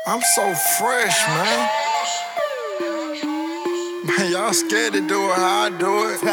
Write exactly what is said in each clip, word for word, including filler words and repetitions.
I'm so fresh, man. Man, y'all scared to do it how I do it.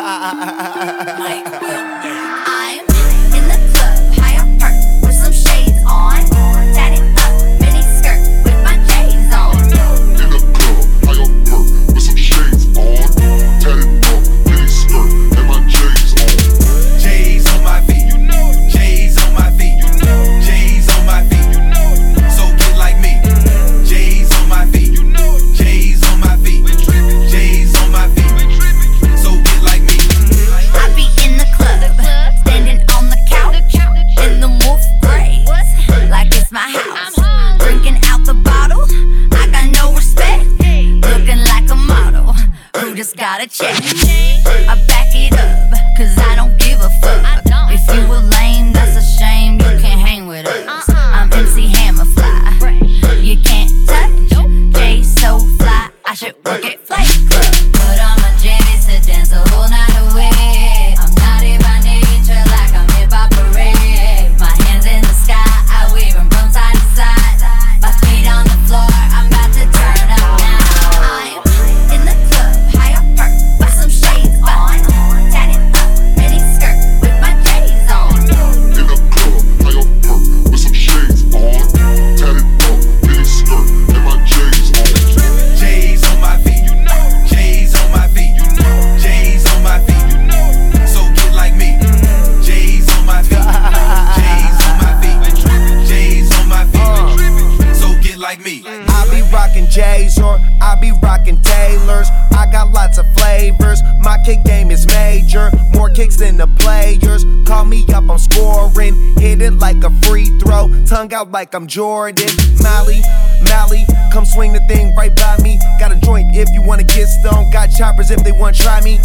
Mike Will. I'm in the club, high up perk with some shades on. Tatted up, mini skirt with my J's on. In the club, high up perk with some shades on. Tatted up, mini skirt and my J's on. J's on my feet, you know it. J's on my feet, you know it. J's on my feet, you know it. So get like me. J's on my feet, you know it. J's on my feet. J's on my feet. So get like me. I be in the club, standing on the couch, in the wolf gray, like it's my house. Drinking out the bottle, I got no respect. Looking like a model, who just got a check. I back it up, cause I don't give a fuck. If you a lame, that's a shame, you can't hang with us. I'm M C Hammer Fly, you can't touch. Jay so fly, I should work at Flight Club. Put on my J's to dance the whole night away. I'm naughty by nature, like I'm hip hop parade. My hands in the sky, I wave them from side to side. My feet on the floor, I'm about to turn up now. I'm in the club, high up perk with some shades on. Tatted up, mini skirt with my J's on. In the club, high up perk with some shades on. Tatted up, mini skirt and my J's on. J's on my feet, you know it. J's on my feet, you know it. J's on my feet, you know it. So get like me. J's on my feet, J's on my feet. J's on my feet. So get like me. I be rockin' J's or I be rockin' Taylors. I got lots of flavors. My kick game is major. More kicks than the players. Call me up, I'm scoring. Hit it like a free throw. Tongue out like I'm Jordan. Mally, Mally, come swing the thing right by me. Got a joint if you wanna get stoned. Got choppers if they wanna try me.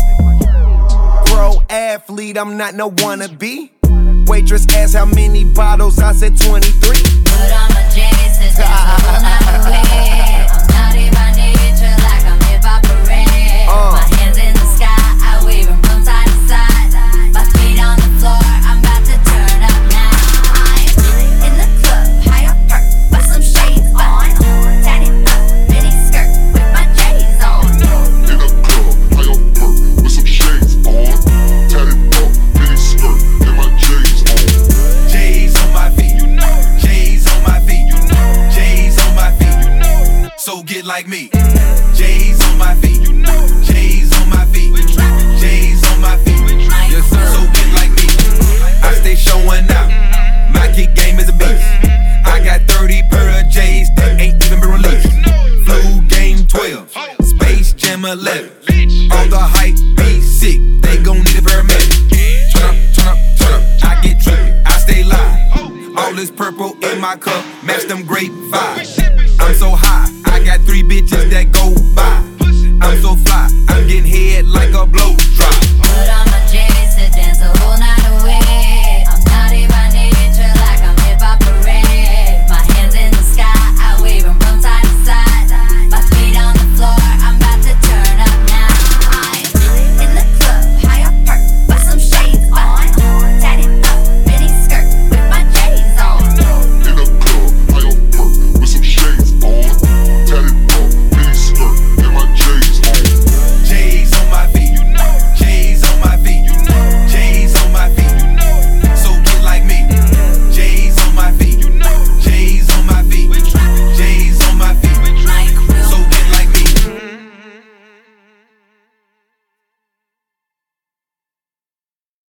Pro athlete, I'm not no wannabe. Waitress asked how many bottles, I said twenty-three. Put on my J's to dance the whole night away. I'm naughty by nature, like I'm hip hop parade. My hands in the sky, I wave them from side to side. My feet on the floor, I'm about to turn up now. I'm in the club, high up perk with some shades on. Tatted up, mini skirt with my J's on. In the club, high up perk with some shades on. Tatted up, mini skirt and my J's on. J's on my feet, you know it. J's on my feet, you know it. J's on my feet, you know it. So get like me. J's on my feet, you know it. J's on my feet. J's on my feet. Yes, sir. So get like me. I stay showing out. My kick game is a beast. I got thirty pair of J's that ain't even been released. Flu game twelve, Space Jam eleven. All the hype be sick, they gon' need a paramedic. Turn up, turn up, turn up. I get trippy, I stay live. All this purple in my cup, match them grape vibes. I'm so high, I got three bitches that go